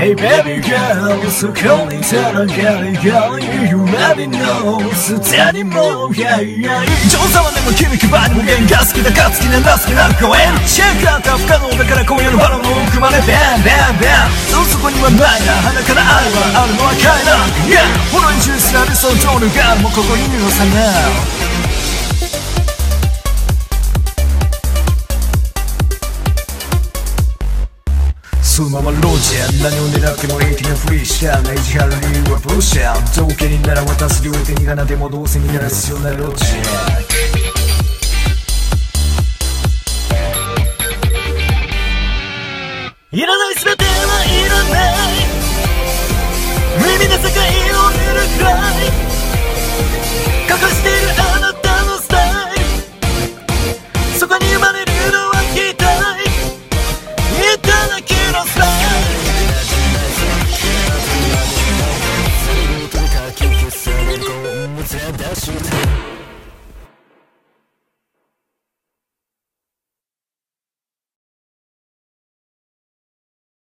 Hey baby girl そこにいたらガリガリ You already know すでにもうyeah yeah 上手はでも君配り無限が好きだか好きなんだ好きな公園チェックアウト不可能だから今夜のバロンの奥までバンバンバンそこにはないな鼻から愛はあるのは快楽 Yeah フォローに中止な理想上のガールもここにいるのさなそのままロジャー何を狙っても平気なフリーシャーな意地張る理由はブルシャー条件になら渡す両手にがなでもどうせになら必要なロジャーいらない全てはいらない耳の世界を見るくらい隠しているあなたのスタイルそこに生まれるのは期待いただきのスタイル全て書き消されるゴム絶対